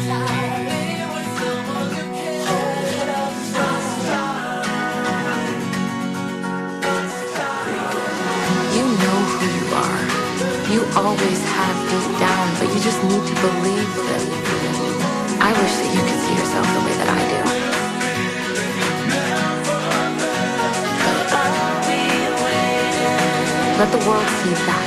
You know who you are. You always have deep down, but you just need to believe that. I wish that you could see yourself the way that I do. Let the world see that.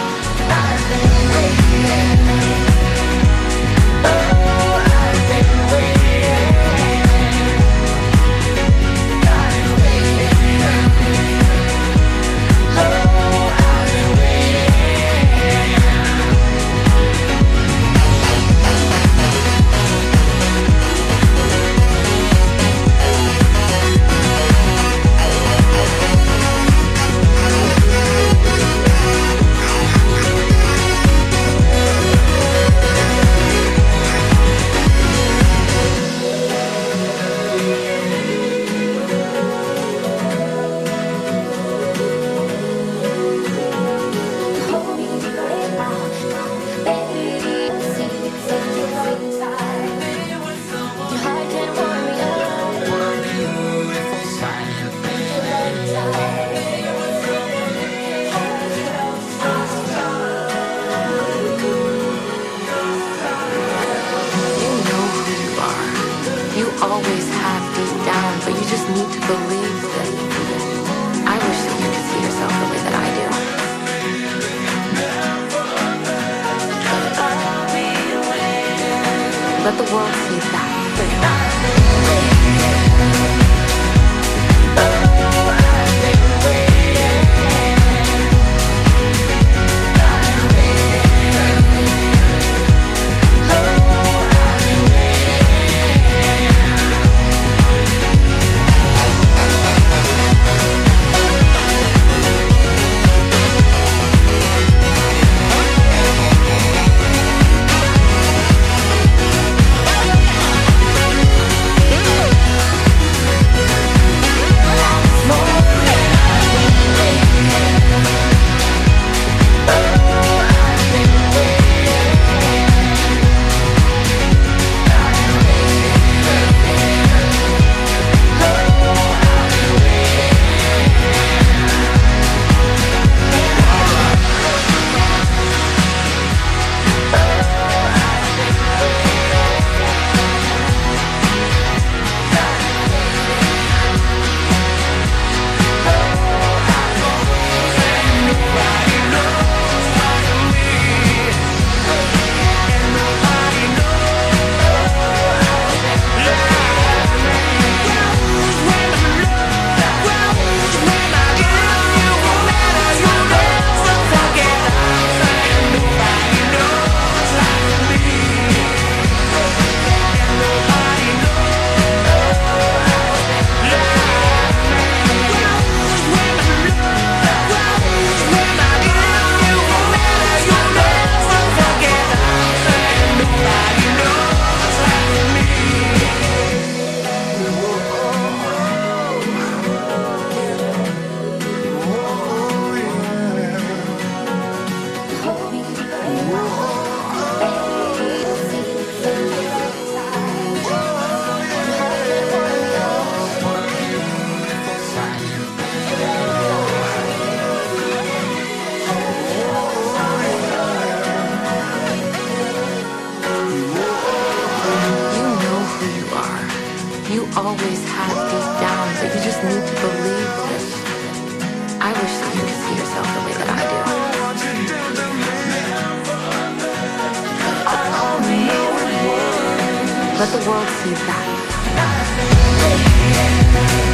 You always have deep down, but you just need to believe that. I wish that you could see yourself the way that I do. Let the world see that. You always have deep down, but you just need to believe that. I wish that you could see yourself the way that I do. Let the world see that.